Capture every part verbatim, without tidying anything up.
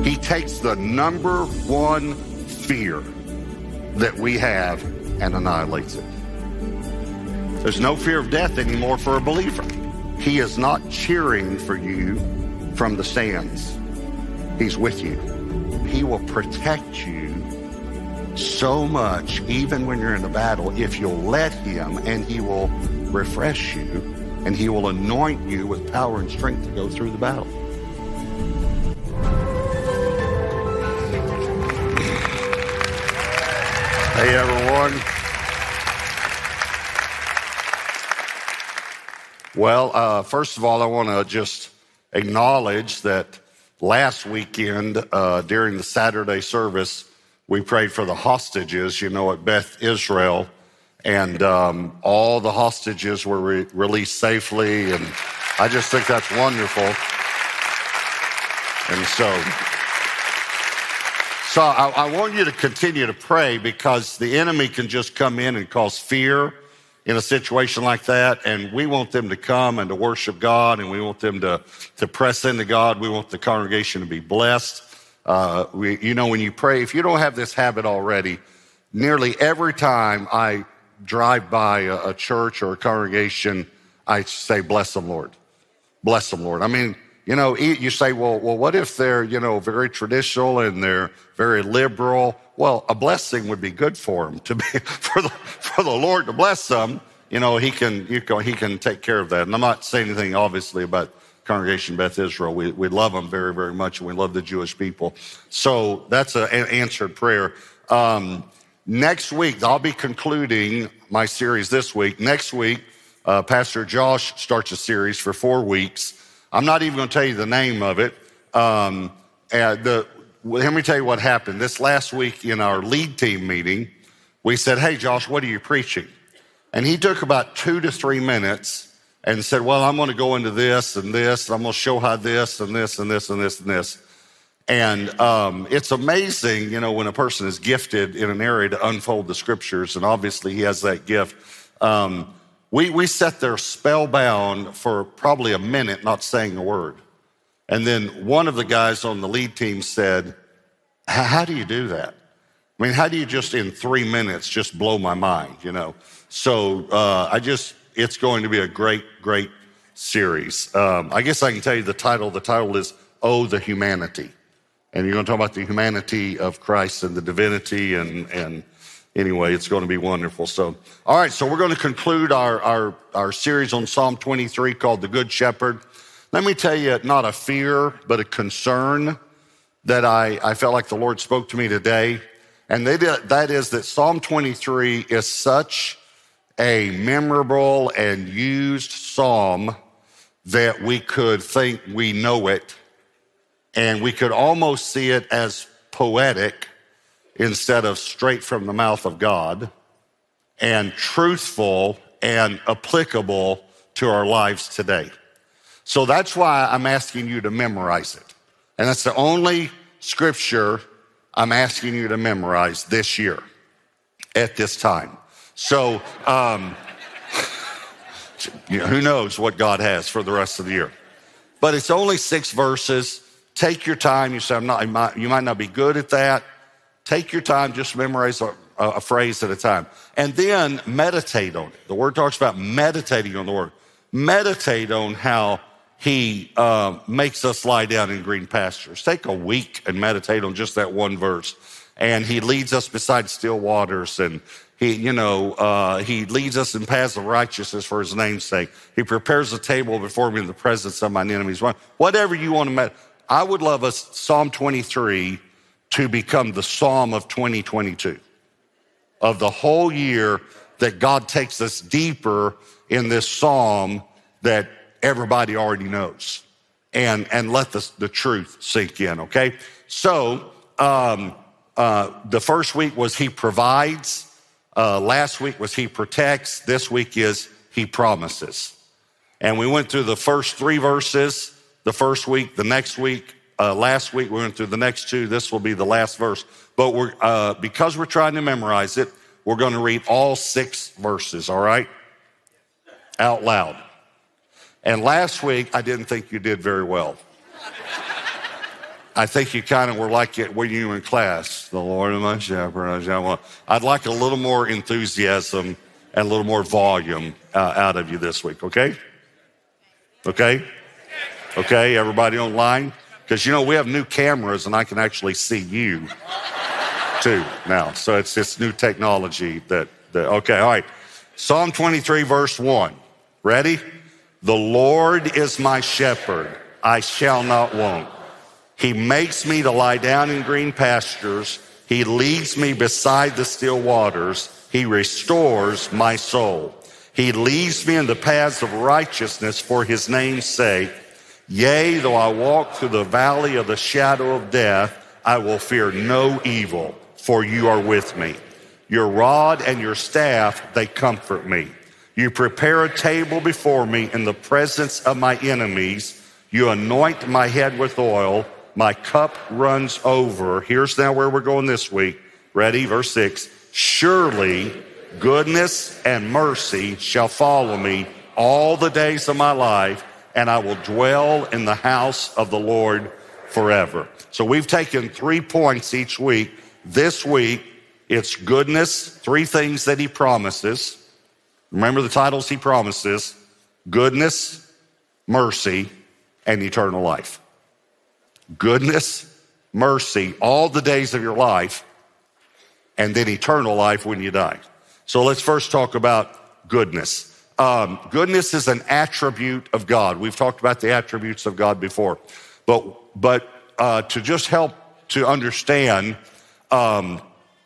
He takes the number one fear that we have and annihilates it. There's no fear of death anymore for a believer. He is not cheering for you from the stands. He's with you. He will protect you so much, even when you're in the battle, if you'll let him, and he will refresh you, and he will anoint you with power and strength to go through the battle. Hey, everyone. Well, uh, first of all, I want to just acknowledge that last weekend uh, during the Saturday service, we prayed for the hostages, you know, at Beth Israel, and um, all the hostages were re- released safely, and I just think that's wonderful. And so, so I, I want you to continue to pray, because the enemy can just come in and cause fear in a situation like that, and we want them to come and to worship God, and we want them to, to press into God. We want the congregation to be blessed. Uh, we, you know, when you pray, if you don't have this habit already, nearly every time I drive by a, a church or a congregation, I say, bless them, Lord. Bless them, Lord. I mean, you know, you say, well, well, what if they're, you know, very traditional and they're very liberal? Well, a blessing would be good for them, to be, for the, for the Lord to bless them. You know, he can, you can, he can take care of that. And I'm not saying anything, obviously, about Congregation Beth Israel. We, we love them very, very much, and we love the Jewish people. So that's a, an answered prayer. Um, next week, I'll be concluding my series this week. Next week, uh, Pastor Josh starts a series for four weeks. I'm not even going to tell you the name of it. Um, and the, let me tell you what happened. This last week in our lead team meeting, we said, hey, Josh, what are you preaching? And he took about two to three minutes and said, well, I'm going to go into this and this. And I'm going to show how this and this and this and this and this. And um, it's amazing, you know, when a person is gifted in an area to unfold the scriptures, and obviously he has that gift. Um, we, we sat there spellbound for probably a minute, not saying a word. And then one of the guys on the lead team said, how do you do that? I mean, how do you just in three minutes just blow my mind, you know? So uh, I just, it's going to be a great, great series. Um, I guess I can tell you the title. The title is Oh, the Humanity. And you're going to talk about the humanity of Christ and the divinity. And, and anyway, it's going to be wonderful. So, all right, so we're going to conclude our, our, our series on Psalm twenty-three called The Good Shepherd. Let me tell you, not a fear, but a concern that I, I felt like the Lord spoke to me today. And they did, that is that Psalm twenty-three is such a memorable and used psalm that we could think we know it, and we could almost see it as poetic instead of straight from the mouth of God, and truthful and applicable to our lives today. So that's why I'm asking you to memorize it. And that's the only scripture I'm asking you to memorize this year at this time. So, um, you know, who knows what God has for the rest of the year. But it's only six verses. Take your time. You say, I'm not, you might not be good at that. Take your time, just memorize a, a phrase at a time. And then meditate on it. The word talks about meditating on the word. Meditate on how he uh, makes us lie down in green pastures. Take a week and meditate on just that one verse. And he leads us beside still waters, and he, you know, uh, he leads us in paths of righteousness for his name's sake. He prepares a table before me in the presence of mine enemies. Whatever you want to meditate. I would love us, Psalm twenty-three, to become the Psalm of twenty twenty-two, of the whole year, that God takes us deeper in this Psalm that everybody already knows, and, and let the, the truth sink in, okay? So um, uh, the first week was he provides. Uh, last week was he protects. This week is he promises. And we went through the first three verses the first week. The next week, uh, last week, we went through the next two. This will be the last verse. But we're uh, because we're trying to memorize it, we're going to read all six verses, all right? Out loud. And last week, I didn't think you did very well. I think you kind of were like it when you were in class. The Lord is my shepherd. I shall want. I'd like a little more enthusiasm and a little more volume uh, out of you this week, okay? Okay? Okay, everybody online? Because, you know, we have new cameras and I can actually see you too now. So it's this new technology that, that okay, all right. Psalm twenty-three, verse one. Ready? The Lord is my shepherd. I shall not want. He makes me to lie down in green pastures. He leads me beside the still waters. He restores my soul. He leads me in the paths of righteousness for his name's sake. Yea, though I walk through the valley of the shadow of death, I will fear no evil, for you are with me. Your rod and your staff, they comfort me. You prepare a table before me in the presence of my enemies. You anoint my head with oil. My cup runs over. Here's now where we're going this week. Ready? Verse six. Surely goodness and mercy shall follow me all the days of my life, and I will dwell in the house of the Lord forever. So we've taken three points each week. This week, it's goodness, three things that he promises. Remember the titles he promises: goodness, mercy, and eternal life. Goodness, mercy, all the days of your life, and then eternal life when you die. So let's first talk about goodness. Um, goodness is an attribute of God. We've talked about the attributes of God before. But, but uh, to just help to understand, um,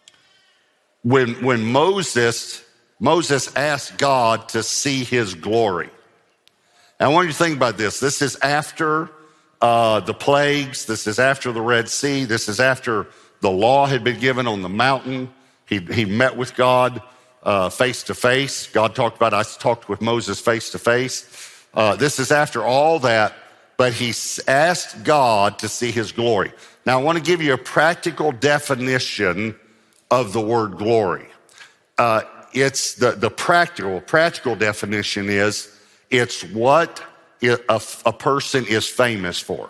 when, when Moses, Moses asked God to see his glory. And I want you to think about this. This is after uh, the plagues. This is after the Red Sea. This is after the law had been given on the mountain. He, he met with God uh, face to face. God talked about, I talked with Moses face to face. Uh, this is after all that, but he asked God to see his glory. Now, I want to give you a practical definition of the word glory. Uh, it's the, the practical, practical definition is it's what a, a person is famous for.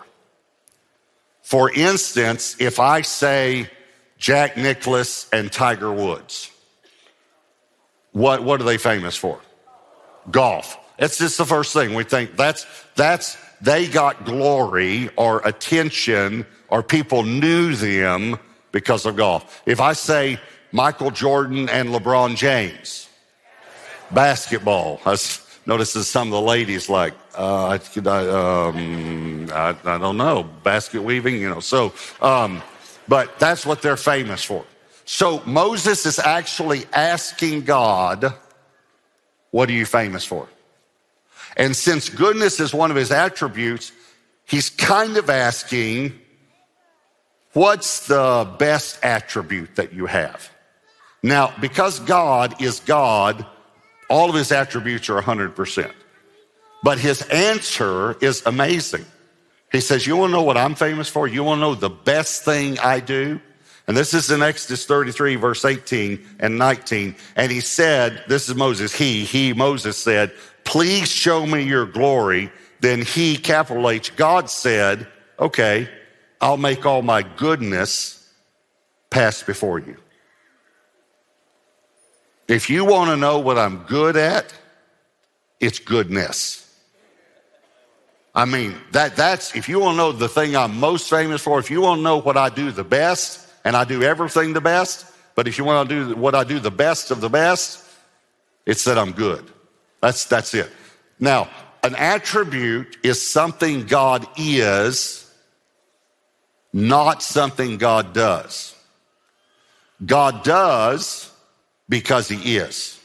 For instance, if I say Jack Nicklaus and Tiger Woods, what, what are they famous for? Golf. It's just the first thing we think. That's, that's, they got glory or attention or people knew them because of golf. If I say Michael Jordan and LeBron James, basketball. I notice some of the ladies like, uh, I, um, I, I don't know, basket weaving, you know. So, um, but that's what they're famous for. So Moses is actually asking God, what are you famous for? And since goodness is one of his attributes, he's kind of asking, what's the best attribute that you have? Now, because God is God, all of his attributes are one hundred percent. But his answer is amazing. He says, you want to know what I'm famous for? You want to know the best thing I do? And this is in Exodus thirty-three, verse eighteen and nineteen. And he said, this is Moses, he, he, Moses said, please show me your glory. Then he, capital H, God said, okay, I'll make all my goodness pass before you. If you want to know what I'm good at, it's goodness. I mean, that that's if you want to know the thing I'm most famous for, if you want to know what I do the best, and I do everything the best, but if you want to do what I do the best of the best, it's that I'm good. That's that's it. Now, an attribute is something God is, not something God does. God does because he is.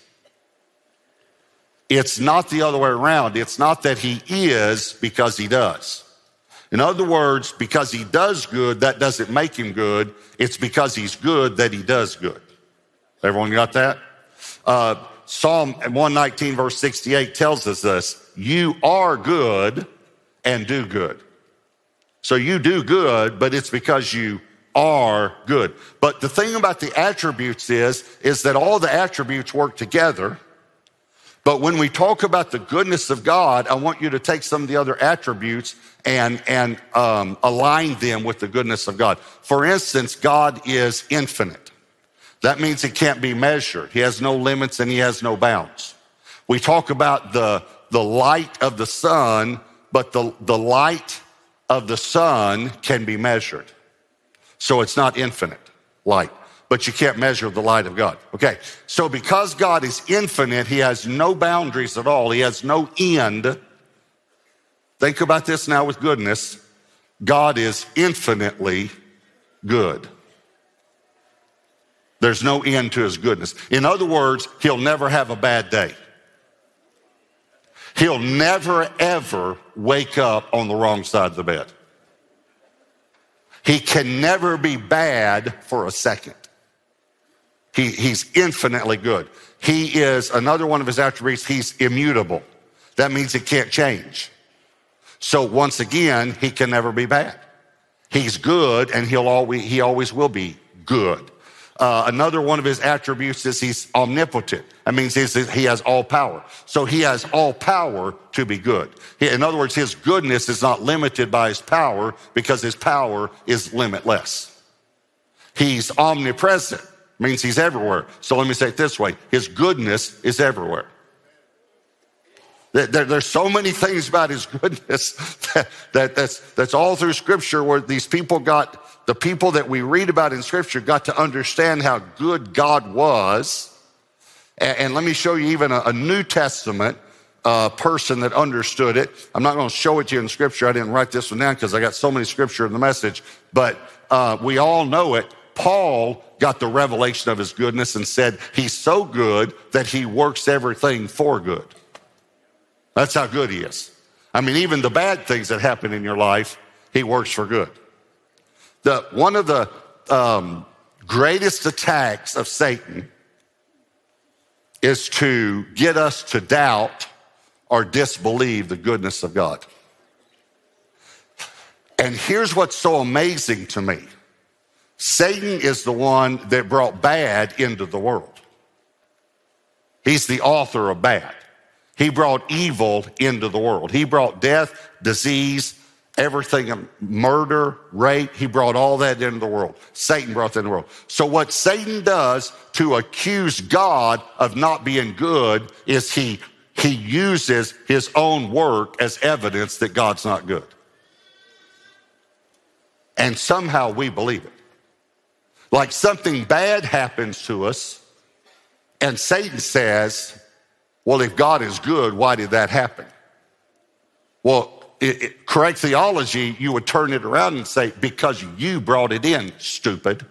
It's not the other way around. It's not that he is because he does. In other words, because he does good, that doesn't make him good. It's because he's good that he does good. Everyone got that? Uh, Psalm one nineteen verse sixty-eight tells us this. You are good and do good. So you do good, but it's because you are good. But the thing about the attributes is, is that all the attributes work together, But when we talk about the goodness of God, I want you to take some of the other attributes and, and um, align them with the goodness of God. For instance, God is infinite. That means he can't be measured. He has no limits and he has no bounds. We talk about the, the light of the sun, but the, the light of the sun can be measured. So it's not infinite light, but you can't measure the light of God. Okay, so because God is infinite, he has no boundaries at all. He has no end. Think about this now with goodness. God is infinitely good. There's no end to his goodness. In other words, he'll never have a bad day. He'll never, ever wake up on the wrong side of the bed. He can never be bad for a second. He, he's infinitely good. He is, another one of his attributes, he's immutable. That means he can't change. So once again, he can never be bad. He's good and he'll always, he always will be good. Uh, another one of his attributes is he's omnipotent. That means he's, he has all power. So he has all power to be good. He, in other words, his goodness is not limited by his power because his power is limitless. He's omnipresent. Means he's everywhere. So let me say it this way. His goodness is everywhere. There, there, there's so many things about his goodness that, that that's, that's all through Scripture where these people got, the people that we read about in Scripture got to understand how good God was. And, and let me show you even a, a New Testament uh, person that understood it. I'm not going to show it to you in Scripture. I didn't write this one down because I got so many Scripture in the message. But uh, we all know it. Paul got the revelation of his goodness and said he's so good that he works everything for good. That's how good he is. I mean, even the bad things that happen in your life, he works for good. The, one of the um, greatest attacks of Satan is to get us to doubt or disbelieve the goodness of God. And here's what's so amazing to me. Satan is the one that brought bad into the world. He's the author of bad. He brought evil into the world. He brought death, disease, everything, murder, rape. He brought all that into the world. Satan brought that into the world. So what Satan does to accuse God of not being good is he, he uses his own work as evidence that God's not good. And somehow we believe it. Like something bad happens to us, and Satan says, well, if God is good, why did that happen? Well, it, it, correct theology, you would turn it around and say, because you brought it in, stupid.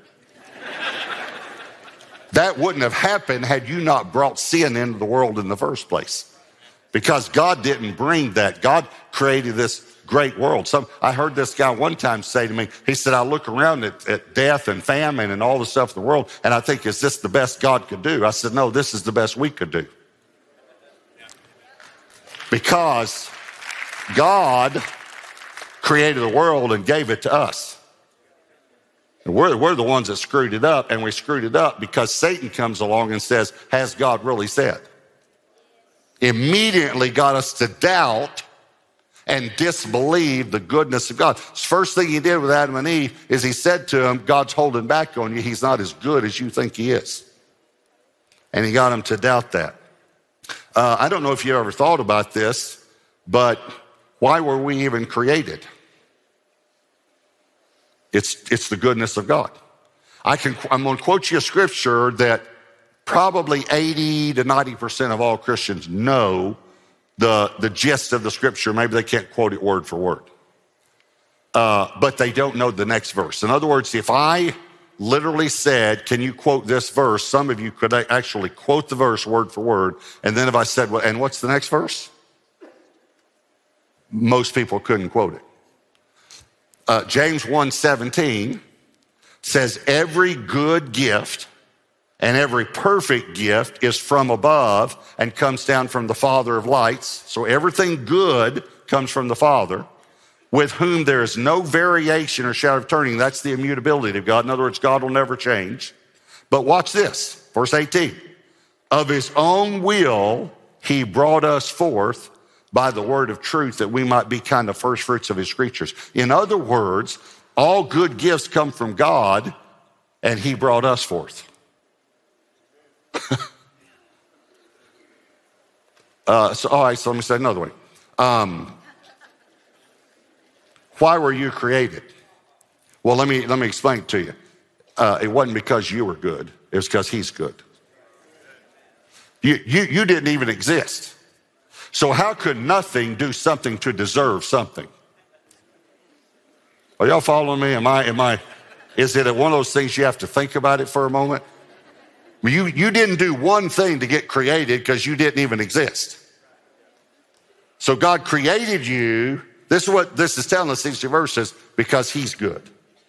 That wouldn't have happened had you not brought sin into the world in the first place. Because God didn't bring that. God created this great world. Some, I heard this guy one time say to me, he said, I look around at, at death and famine and all the stuff in the world, and I think, is this the best God could do? I said, no, this is the best we could do. Because God created the world and gave it to us. And we're, we're the ones that screwed it up, and we screwed it up because Satan comes along and says, has God really said? Immediately got us to doubt and disbelieve the goodness of God. First thing he did with Adam and Eve is he said to them, God's holding back on you. He's not as good as you think he is. And he got them to doubt that. Uh, I don't know if you ever thought about this, but why were we even created? It's, it's the goodness of God. I can, I'm going to quote you a scripture that probably eighty to ninety percent of all Christians know the, the gist of the scripture. Maybe they can't quote it word for word. Uh, but they don't know the next verse. In other words, if I literally said, can you quote this verse? Some of you could actually quote the verse word for word. And then if I said, well, and what's the next verse? Most people couldn't quote it. Uh, James one seventeen says, every good gift and every perfect gift is from above and comes down from the Father of lights. So everything good comes from the Father, with whom there is no variation or shadow of turning. That's the immutability of God. In other words, God will never change. But watch this, verse eighteen. Of his own will, he brought us forth by the word of truth that we might be kind of first fruits of his creatures. In other words, all good gifts come from God, and he brought us forth. uh, so, all right, so let me say it another way. Um, why were you created? Well, let me, let me explain it to you. Uh, it wasn't because you were good. It was because he's good. You, you, you didn't even exist. So how could nothing do something to deserve something? Are y'all following me? Am I, am I, is it one of those things you have to think about it for a moment? You, you didn't do one thing to get created because you didn't even exist. So God created you. This is what this is telling us, these verses, because he's good.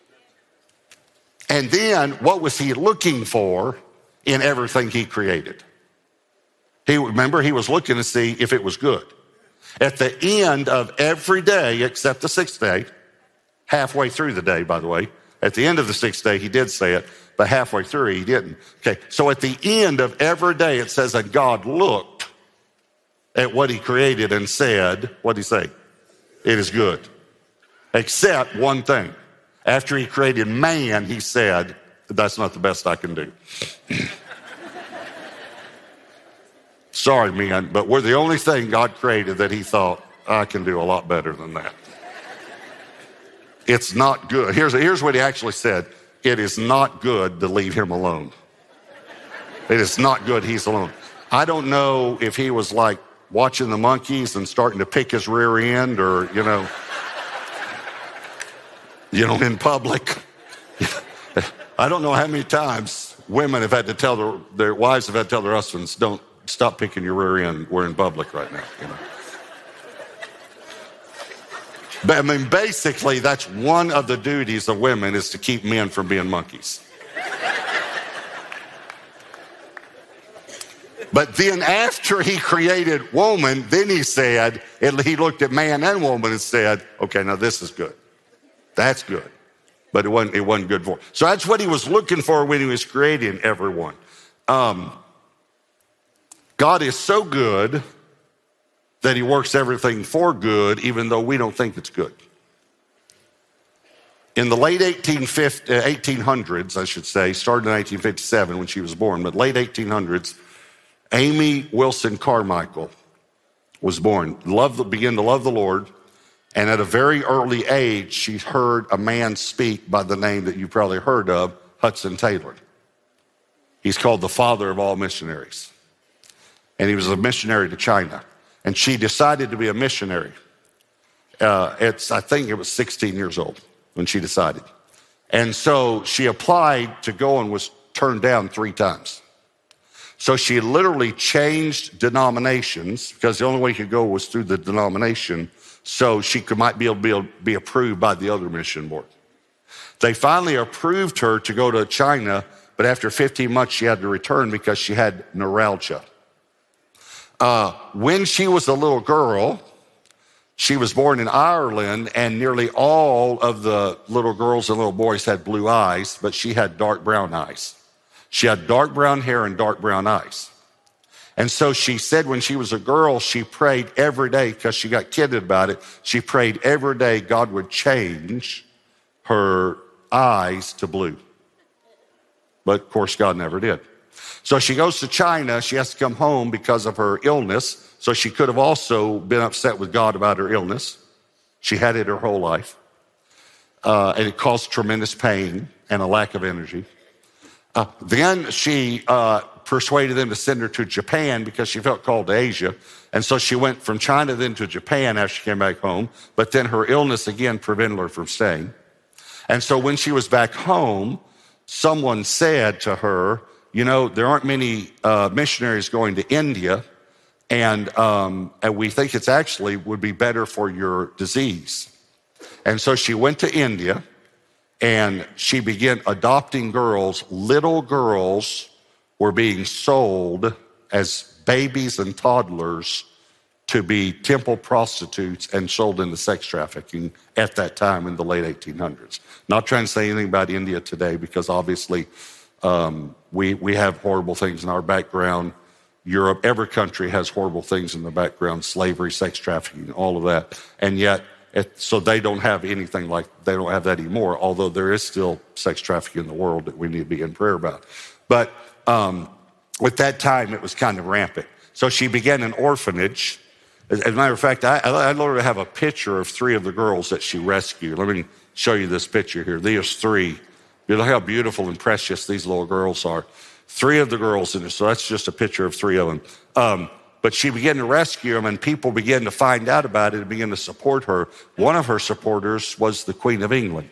And then what was he looking for in everything he created? He, remember, he was looking to see if it was good. At the end of every day, except the sixth day, halfway through the day, by the way, at the end of the sixth day, he did say it, but halfway through, he didn't. Okay, so at the end of every day, it says that God looked at what he created and said, what did he say? It is good. Except one thing. After he created man, he said, that's not the best I can do. Sorry, man, but we're the only thing God created that he thought, I can do a lot better than that. It's not good. Here's, here's what he actually said. It is not good to leave him alone. It is not good he's alone. I don't know if he was like watching the monkeys and starting to pick his rear end or, you know, you know, in public. I don't know how many times women have had to tell their, their wives have had to tell their husbands, don't stop picking your rear end. We're in public right now, you know. But I mean, basically, that's one of the duties of women is to keep men from being monkeys. But then after he created woman, then he said, he looked at man and woman and said, okay, now this is good. That's good. But it wasn't, it wasn't good for him. So that's what he was looking for when he was creating everyone. Um, God is so good that he works everything for good, even though we don't think it's good. In the late eighteen hundreds, I should say, started in nineteen fifty-seven when she was born, but late eighteen hundreds, Amy Wilson Carmichael was born, loved, began to love the Lord, and at a very early age, she heard a man speak by the name that you probably heard of, Hudson Taylor. He's called the father of all missionaries. And he was a missionary to China. And she decided to be a missionary. Uh, it's, I think it was sixteen years old when she decided. And so she applied to go and was turned down three times. So she literally changed denominations because the only way you could go was through the denomination so she could might be able to be, able to be approved by the other mission board. They finally approved her to go to China, but after fifteen months she had to return because she had neuralgia. Uh, when she was a little girl, she was born in Ireland, and nearly all of the little girls and little boys had blue eyes, but she had dark brown eyes. She had dark brown hair and dark brown eyes. And so she said when she was a girl, she prayed every day because she got kidded about it. She prayed every day God would change her eyes to blue. But of course, God never did. So she goes to China. She has to come home because of her illness. So she could have also been upset with God about her illness. She had it her whole life. Uh, and it caused tremendous pain and a lack of energy. Uh, then she uh, persuaded them to send her to Japan because she felt called to Asia. And so she went from China then to Japan after she came back home. But then her illness again prevented her from staying. And so when she was back home, someone said to her, you know, there aren't many uh, missionaries going to India, and, um, and we think it's actually would be better for your disease. And so she went to India, and she began adopting girls. Little girls were being sold as babies and toddlers to be temple prostitutes and sold into sex trafficking at that time in the late eighteen hundreds. Not trying to say anything about India today because obviously um, we, we have horrible things in our background. Europe. Every country has horrible things in the background, slavery, sex trafficking, all of that. And yet, it, so they don't have anything like, they don't have that anymore, although there is still sex trafficking in the world that we need to be in prayer about. But um, at that time, it was kind of rampant. So she began an orphanage. As a matter of fact, I, I literally have a picture of three of the girls that she rescued. Let me show you this picture here. These three. You know how beautiful and precious these little girls are. Three of the girls in this, so that's just a picture of three of them. Um, but she began to rescue them, and people began to find out about it and began to support her. One of her supporters was the Queen of England.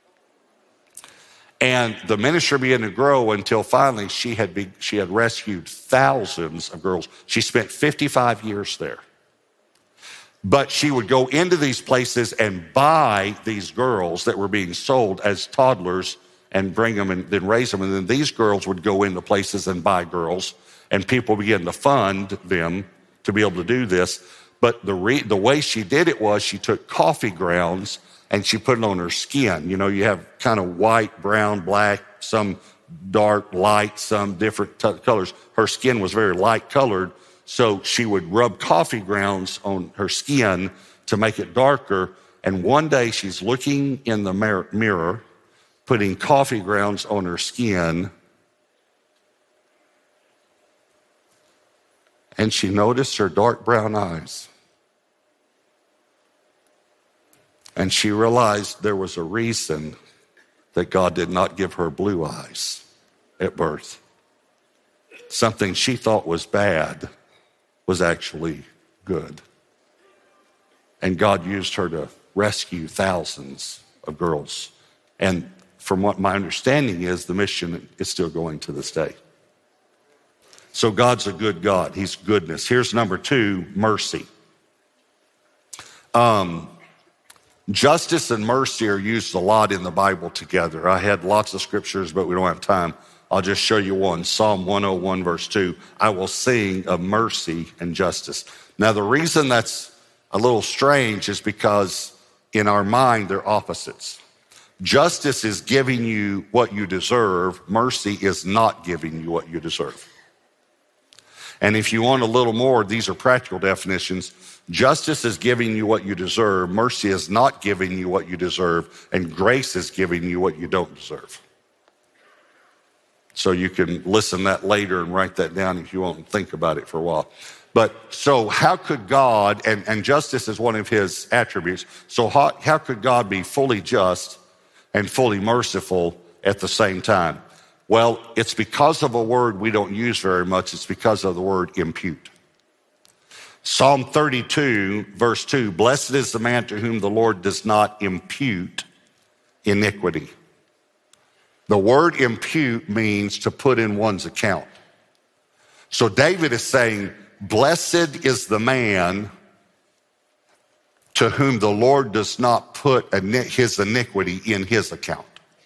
And the ministry began to grow until finally she had, be, she had rescued thousands of girls. She spent fifty-five years there. But she would go into these places and buy these girls that were being sold as toddlers and bring them and then raise them. And then these girls would go into places and buy girls, and people began to fund them to be able to do this. But the re- the way she did it was she took coffee grounds and she put it on her skin. You know, you have kind of white, brown, black, some dark, light, some different t- colors. Her skin was very light colored, so she would rub coffee grounds on her skin to make it darker. And one day she's looking in the mir- mirror, putting coffee grounds on her skin, and she noticed her dark brown eyes. And she realized there was a reason that God did not give her blue eyes at birth. Something she thought was bad was actually good. And God used her to rescue thousands of girls. And from what my understanding is, the mission is still going to this day. So God's a good God. He's goodness. Here's number two, mercy. Um, justice and mercy are used a lot in the Bible together. I had lots of scriptures, but we don't have time. I'll just show you one. Psalm one oh one, verse two. I will sing of mercy and justice. Now, the reason that's a little strange is because in our mind, they're opposites. Justice is giving you what you deserve. Mercy is not giving you what you deserve. And if you want a little more, these are practical definitions. Justice is giving you what you deserve. Mercy is not giving you what you deserve. And grace is giving you what you don't deserve. So you can listen to that later and write that down if you want and think about it for a while. But so how could God, and, and justice is one of his attributes, so how, how could God be fully just and fully merciful at the same time? Well, it's because of a word we don't use very much. It's because of the word impute. Psalm thirty-two, verse two, blessed is the man to whom the Lord does not impute iniquity. The word impute means to put in one's account. So David is saying, blessed is the man to whom the Lord does not put his iniquity in his account.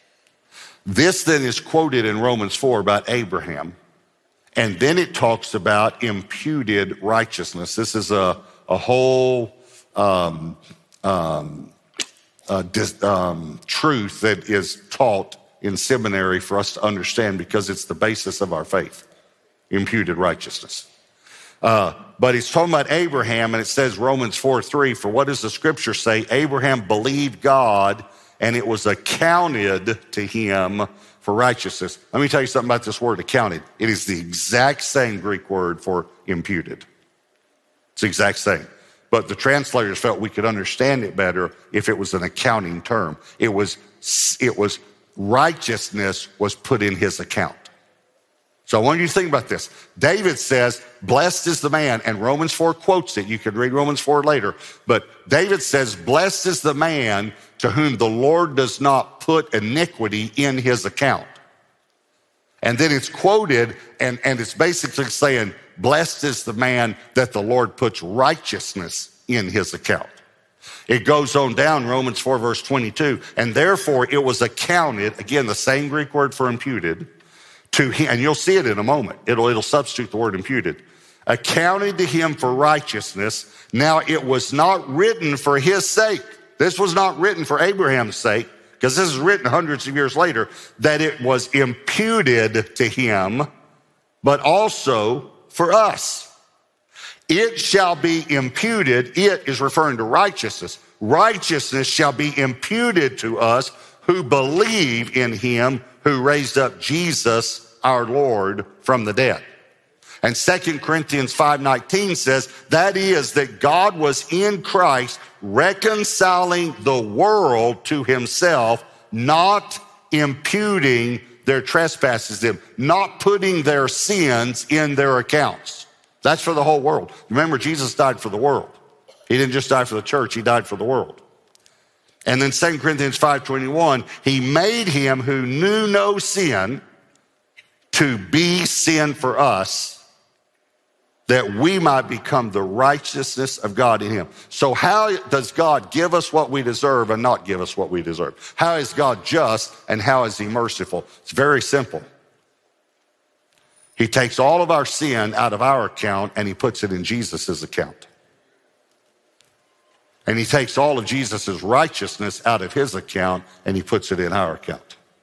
This then is quoted in Romans four about Abraham. And then it talks about imputed righteousness. This is a, a whole um, um, uh, dis, um, truth that is taught in seminary for us to understand because it's the basis of our faith, imputed righteousness. Uh, but he's talking about Abraham, and it says Romans four three, for what does the scripture say? Abraham believed God, and it was accounted to him for righteousness. Let me tell you something about this word accounted. It is the exact same Greek word for imputed. It's the exact same. But the translators felt we could understand it better if it was an accounting term. It was, it was righteousness was put in his account. So I want you to think about this. David says, blessed is the man, and Romans four quotes it. You can read Romans four later. But David says, blessed is the man to whom the Lord does not put iniquity in his account. And then it's quoted, and, and it's basically saying, blessed is the man that the Lord puts righteousness in his account. It goes on down, Romans four, verse twenty-two, and therefore it was accounted, again, the same Greek word for imputed, to him, and you'll see it in a moment. It'll, it'll substitute the word imputed. Accounted to him for righteousness. Now it was not written for his sake. This was not written for Abraham's sake, because this is written hundreds of years later, that it was imputed to him, but also for us. It shall be imputed. It is referring to righteousness. Righteousness shall be imputed to us who believe in him who raised up Jesus, our Lord, from the dead. And Second Corinthians five nineteen says, that is, that God was in Christ reconciling the world to himself, not imputing their trespasses to them, not putting their sins in their accounts. That's for the whole world. Remember, Jesus died for the world. He didn't just die for the church, he died for the world. And then Second Corinthians five twenty-one, he made him who knew no sin to be sin for us, that we might become the righteousness of God in him. So how does God give us what we deserve and not give us what we deserve? How is God just and how is he merciful? It's very simple. He takes all of our sin out of our account and he puts it in Jesus' account. And he takes all of Jesus' righteousness out of his account and he puts it in our account.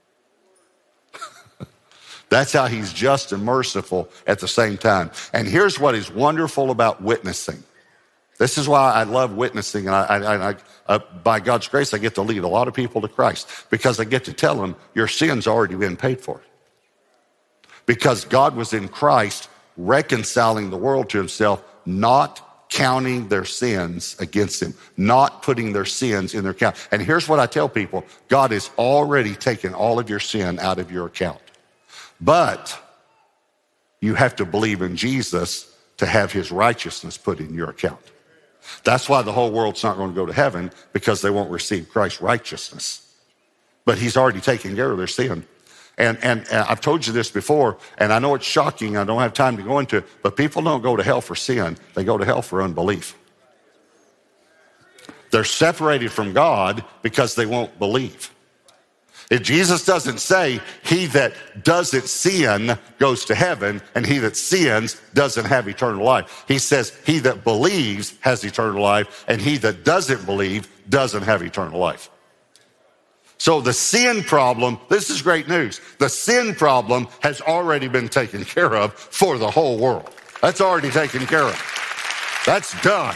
That's how he's just and merciful at the same time. And here's what is wonderful about witnessing. This is why I love witnessing. And I, I, I, uh, by God's grace, I get to lead a lot of people to Christ because I get to tell them your sin's already been paid for. Because God was in Christ reconciling the world to himself, not counting their sins against him, not putting their sins in their account. And here's what I tell people. God has already taken all of your sin out of your account. But you have to believe in Jesus to have his righteousness put in your account. That's why the whole world's not going to go to heaven, because they won't receive Christ's righteousness. But he's already taken care of their sin. And, and, and I've told you this before, and I know it's shocking. I don't have time to go into it, but people don't go to hell for sin. They go to hell for unbelief. They're separated from God because they won't believe. If Jesus doesn't say he that doesn't sin goes to heaven and he that sins doesn't have eternal life. He says he that believes has eternal life and he that doesn't believe doesn't have eternal life. So the sin problem, this is great news. The sin problem has already been taken care of for the whole world. That's already taken care of. That's done.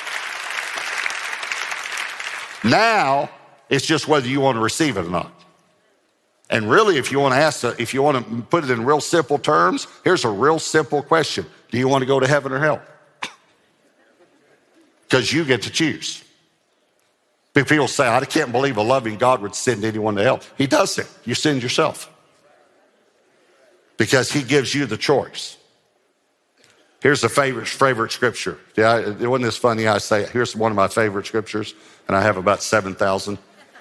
Now it's just whether you want to receive it or not. And really, if you want to ask, if you want to put it in real simple terms, here's a real simple question. Do you want to go to heaven or hell? Because you get to choose. People say, I can't believe a loving God would send anyone to hell. He doesn't. You send yourself. Because he gives you the choice. Here's a favorite, favorite scripture. Yeah, it wasn't this funny I say it. Here's one of my favorite scriptures, and I have about seven thousand.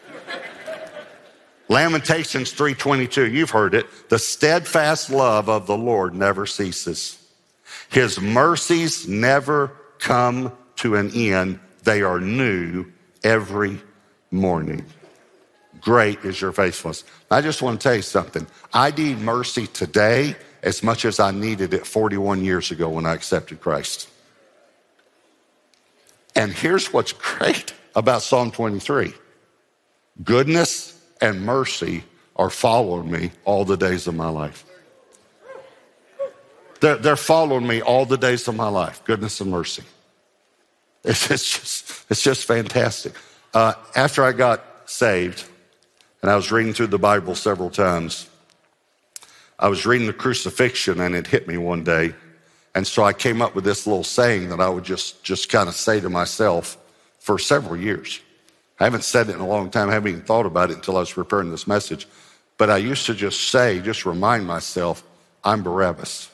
Lamentations three twenty-two, you've heard it. The steadfast love of the Lord never ceases. His mercies never come to an end. They are new every morning. Great is your faithfulness. I just want to tell you something. I need mercy today as much as I needed it forty-one years ago when I accepted Christ. And here's what's great about Psalm twenty-three. Goodness and mercy are following me all the days of my life. They're, they're following me all the days of my life. Goodness and mercy. It's, it's just, it's just fantastic. Uh, after I got saved, and I was reading through the Bible several times, I was reading the crucifixion, and it hit me one day. And so I came up with this little saying that I would just, just kind of say to myself for several years. I haven't said it in a long time. I haven't even thought about it until I was preparing this message. But I used to just say, just remind myself, I'm Barabbas.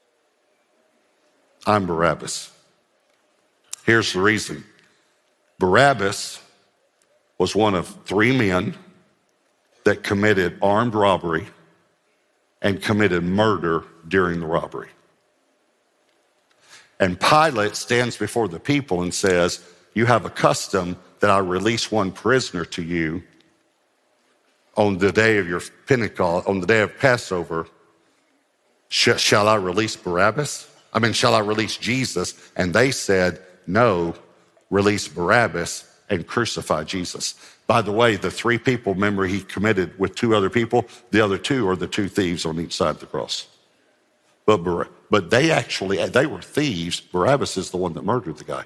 I'm Barabbas. Here's the reason. Barabbas was one of three men that committed armed robbery and committed murder during the robbery. And Pilate stands before the people and says, you have a custom that I release one prisoner to you on the day of your Pentecost, on the day of Passover. Sh- shall I release Barabbas? I mean, shall I release Jesus? And they said, no, release Barabbas and crucify Jesus. By the way, the three people, remember, he committed with two other people. The other two are the two thieves on each side of the cross. But, Bar- but they actually, they were thieves. Barabbas is the one that murdered the guy.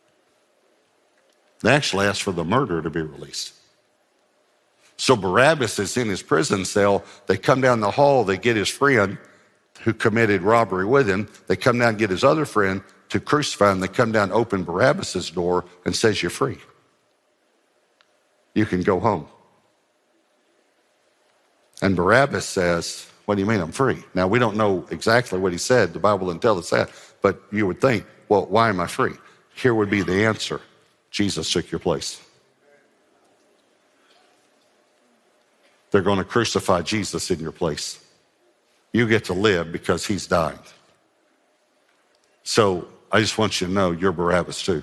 They actually asked for the murderer to be released. So Barabbas is in his prison cell. They come down the hall, they get his friend who committed robbery with him. They come down and get his other friend to crucify him. They come down, open Barabbas's door and says, you're free. You can go home. And Barabbas says, what do you mean I'm free? Now, we don't know exactly what he said. The Bible didn't tell us that. But you would think, well, why am I free? Here would be the answer. Jesus took your place. They're going to crucify Jesus in your place. You get to live because he's died. So I just want you to know you're Barabbas too.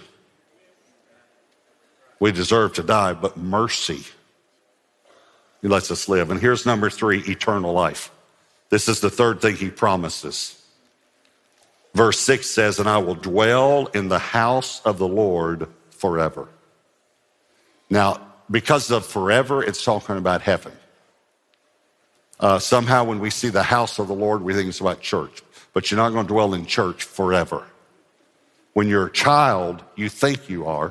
We deserve to die, but mercy, he lets us live. And here's number three, eternal life. This is the third thing he promises. Verse six says, and I will dwell in the house of the Lord forever. Now, because of forever, it's talking about heaven. Uh, somehow when we see the house of the Lord, we think it's about church. But you're not going to dwell in church forever. When you're a child, you think you are.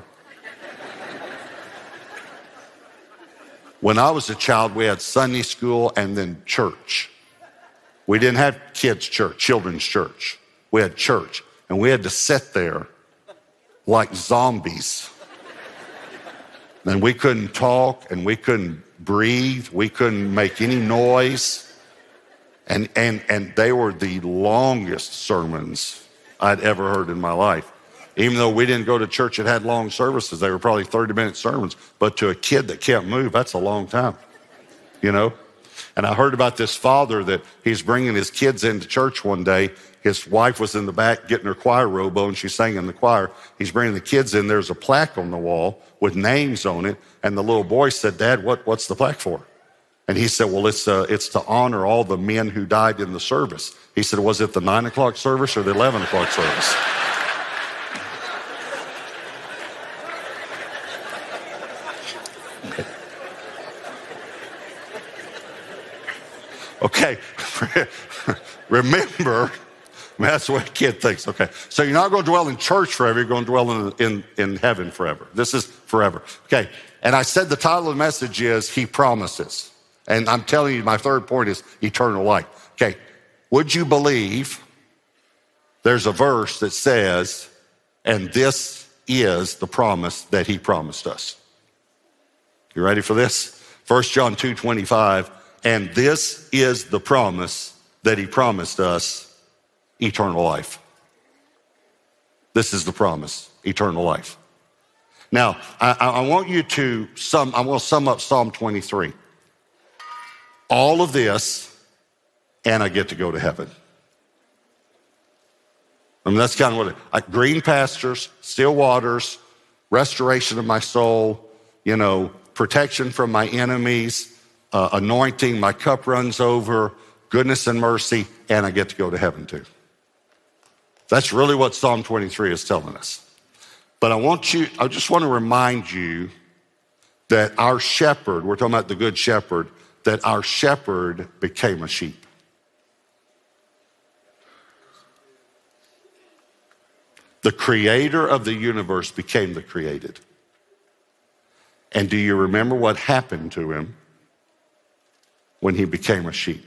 When I was a child, we had Sunday school and then church. We didn't have kids' church, children's church. We had church. And we had to sit there like zombies. And we couldn't talk and we couldn't breathe. We couldn't make any noise. And, and, and they were the longest sermons I'd ever heard in my life. Even though we didn't go to church that had long services, they were probably thirty minute sermons. But to a kid that can't move, that's a long time, you know? And I heard about this father that he's bringing his kids into church one day. His wife was in the back getting her choir robe on. She sang in the choir. He's bringing the kids in. There's a plaque on the wall with names on it. And the little boy said, Dad, what, what's the plaque for? And he said, well, it's, uh, it's to honor all the men who died in the service. He said, was it the nine o'clock service or the eleven o'clock service? Okay, remember, that's what a kid thinks. Okay, so you're not going to dwell in church forever. You're going to dwell in, in, in heaven forever. This is forever. Okay, and I said the title of the message is He Promises. And I'm telling you, my third point is eternal life. Okay, would you believe there's a verse that says, and this is the promise that He promised us. You ready for this? First John two twenty-five. And this is the promise that He promised us, eternal life. This is the promise, eternal life. Now, I, I want you to sum, I want to sum up Psalm twenty-three. All of this, and I get to go to heaven. I mean, that's kind of what it, like green pastures, still waters, restoration of my soul, you know, protection from my enemies, Uh, anointing, my cup runs over, goodness and mercy, and I get to go to heaven too. That's really what Psalm twenty-three is telling us. But I want you, I just want to remind you that our shepherd, we're talking about the good shepherd, that our shepherd became a sheep. The creator of the universe became the created. And do you remember what happened to him when he became a sheep?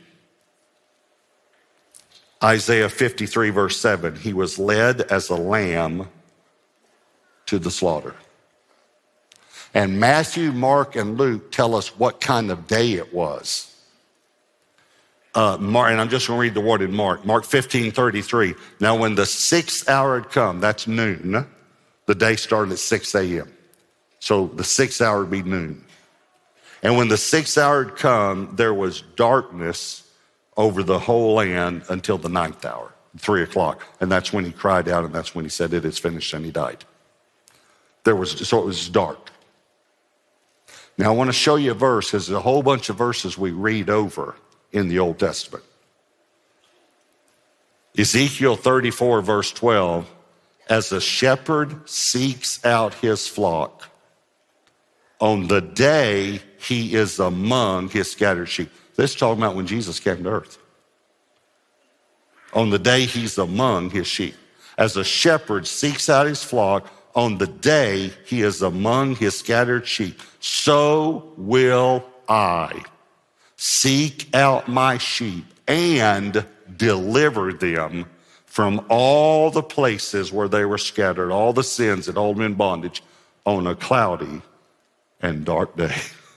Isaiah fifty-three verse seven, he was led as a lamb to the slaughter. And Matthew, Mark, and Luke tell us what kind of day it was. Uh, Mark, and I'm just going to read the word in Mark. Mark fifteen thirty-three. Now when the sixth hour had come, that's noon, the day started at six a.m. So the sixth hour would be noon. And when the sixth hour had come, there was darkness over the whole land until the ninth hour, three o'clock. And that's when he cried out, and that's when he said, it is finished, and he died. There was, so it was dark. Now I want to show you a verse, because there's a whole bunch of verses we read over in the Old Testament. Ezekiel thirty-four verse twelve, as a shepherd seeks out his flock, on the day he is among his scattered sheep. This is talking about when Jesus came to earth. on the day he's among his sheep. As a shepherd seeks out his flock on the day he is among his scattered sheep, so will I seek out my sheep and deliver them from all the places where they were scattered, all the sins that hold them in bondage, on a cloudy and dark day.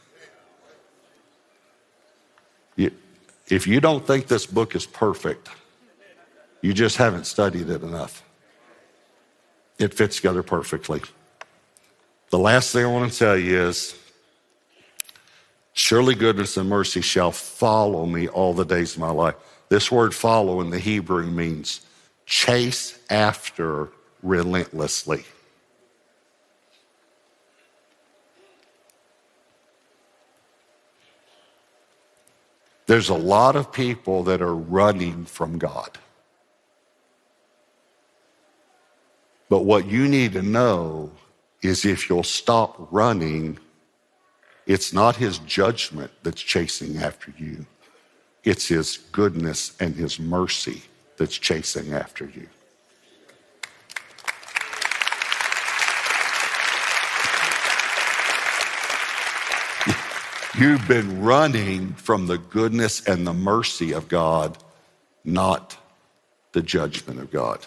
If you don't think this book is perfect, you just haven't studied it enough. It fits together perfectly. The last thing I want to tell you is, surely goodness and mercy shall follow me all the days of my life. This word follow in the Hebrew means chase after relentlessly. There's a lot of people that are running from God. But what you need to know is if you'll stop running, it's not his judgment that's chasing after you. It's his goodness and his mercy that's chasing after you. You've been running from the goodness and the mercy of God, not the judgment of God.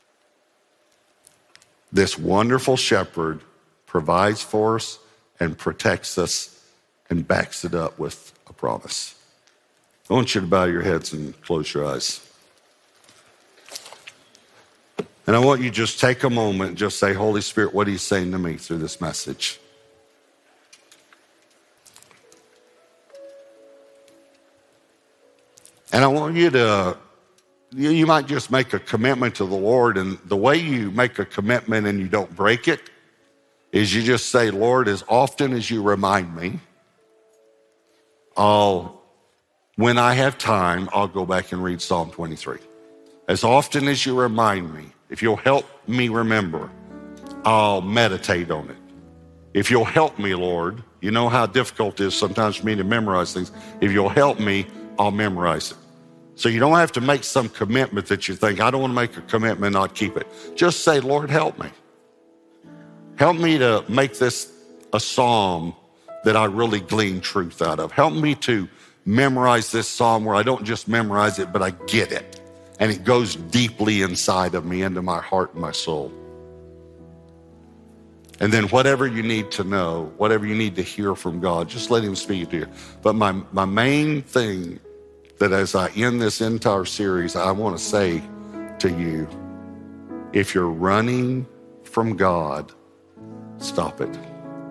This wonderful shepherd provides for us and protects us and backs it up with a promise. I want you to bow your heads and close your eyes. And I want you to just take a moment and just say, Holy Spirit, what are you saying to me through this message? And I want you to, you might just make a commitment to the Lord, and the way you make a commitment and you don't break it is you just say, Lord, as often as you remind me, I'll, when I have time, I'll go back and read Psalm twenty-three. As often as you remind me, if you'll help me remember, I'll meditate on it. If you'll help me, Lord, you know how difficult it is sometimes for me to memorize things. If you'll help me, I'll memorize it. So you don't have to make some commitment that you think, I don't want to make a commitment and not keep it. Just say, Lord, help me. Help me to make this a psalm that I really glean truth out of. Help me to memorize this psalm where I don't just memorize it, but I get it. And it goes deeply inside of me, into my heart and my soul. And then whatever you need to know, whatever you need to hear from God, just let him speak to you. But my, my main thing that as I end this entire series, I want to say to you, if you're running from God, stop it.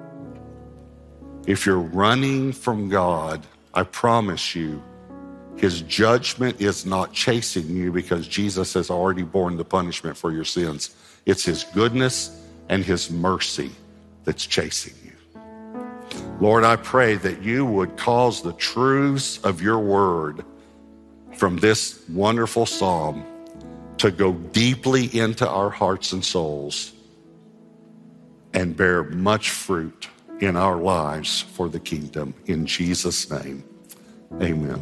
If you're running from God, I promise you, his judgment is not chasing you because Jesus has already borne the punishment for your sins. It's his goodness and his mercy that's chasing you. Lord, I pray that you would cause the truths of your word from this wonderful psalm to go deeply into our hearts and souls and bear much fruit in our lives for the kingdom. In Jesus' name, amen.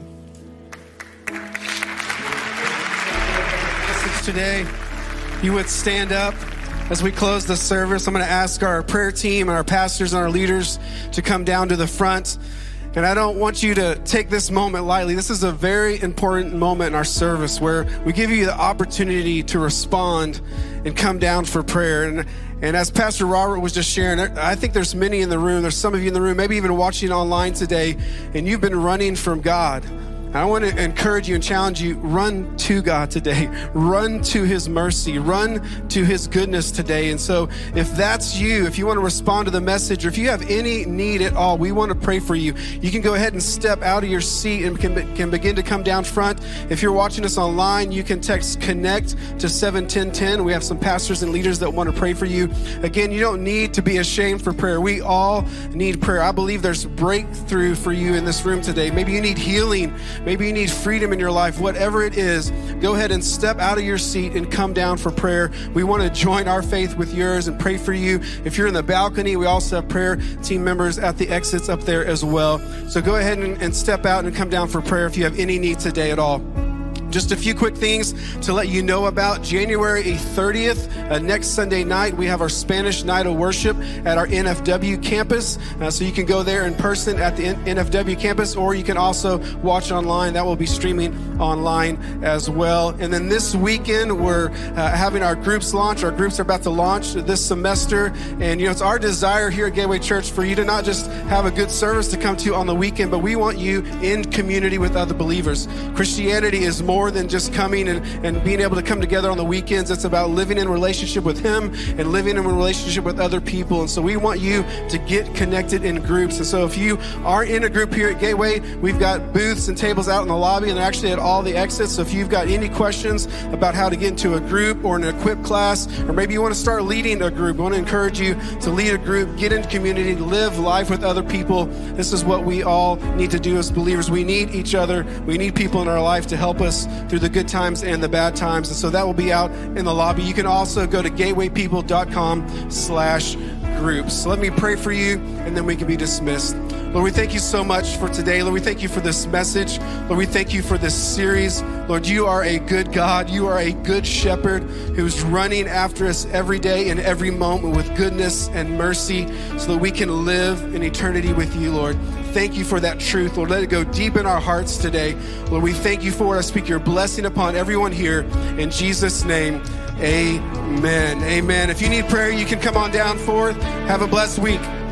Today, you would stand up as we close the service. I'm going to ask our prayer team and our pastors and our leaders to come down to the front. And I don't want you to take this moment lightly. This is a very important moment in our service where we give you the opportunity to respond and come down for prayer. And, and as Pastor Robert was just sharing, I think there's many in the room. There's some of you in the room, maybe even watching online today, and you've been running from God. I want to encourage you and challenge you, run to God today. Run to his mercy. Run to his goodness today. And so if that's you, if you want to respond to the message, or if you have any need at all, we want to pray for you. You can go ahead and step out of your seat and can, can begin to come down front. If you're watching us online, you can text CONNECT to seven one zero one zero. We have some pastors and leaders that want to pray for you. Again, you don't need to be ashamed for prayer. We all need prayer. I believe there's breakthrough for you in this room today. Maybe you need healing. Maybe you need freedom in your life. Whatever it is, go ahead and step out of your seat and come down for prayer. We want to join our faith with yours and pray for you. If you're in the balcony, we also have prayer team members at the exits up there as well. So go ahead and, and step out and come down for prayer if you have any need today at all. Just a few quick things to let you know about. January thirtieth, uh, next Sunday night, we have our Spanish night of worship at our N F W campus. Uh, so you can go there in person at the N F W campus, or you can also watch online. That will be streaming online as well. And then this weekend, we're uh, having our groups launch. Our groups are about to launch this semester. And, you know, it's our desire here at Gateway Church for you to not just have a good service to come to on the weekend, but we want you in community with other believers. Christianity is more than just coming and, and being able to come together on the weekends. It's about living in relationship with Him and living in a relationship with other people. And so we want you to get connected in groups. And so if you are in a group here at Gateway, we've got booths and tables out in the lobby, and they're actually at all the exits. So if you've got any questions about how to get into a group or an equip class, or maybe you want to start leading a group, I want to encourage you to lead a group, get into community, live life with other people. This is what we all need to do as believers. We need each other. We need people in our life to help us through the good times and the bad times. And so that will be out in the lobby. You can also go to gatewaypeople.com slash groups. So let me pray for you, and then we can be dismissed. Lord, we thank you so much for today. Lord, we thank you for this message. Lord, we thank you for this series. Lord, you are a good God. You are a good shepherd who's running after us every day and every moment with goodness and mercy so that we can live in eternity with you, Lord. Thank you for that truth. Lord, let it go deep in our hearts today. Lord, we thank you for it. I speak your blessing upon everyone here. In Jesus' name, amen. Amen. If you need prayer, you can come on down forth. Have a blessed week.